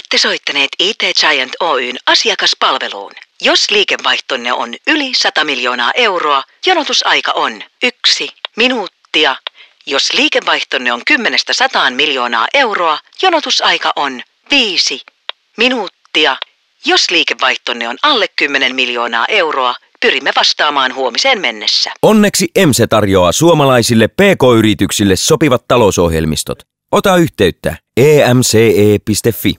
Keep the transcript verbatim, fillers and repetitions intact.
Olette soittaneet I T Giant Oyn asiakaspalveluun. Jos liikevaihtonne on yli sata miljoonaa euroa, jonotusaika on yksi minuuttia. Jos liikevaihtonne on kymmenestä sataan miljoonaa euroa, jonotusaika on viisi minuuttia. Jos liikevaihtonne on alle kymmenen miljoonaa euroa, pyrimme vastaamaan huomiseen mennessä. Onneksi EMSE tarjoaa suomalaisille P K-yrityksille sopivat talousohjelmistot. Ota yhteyttä e m c e piste f i.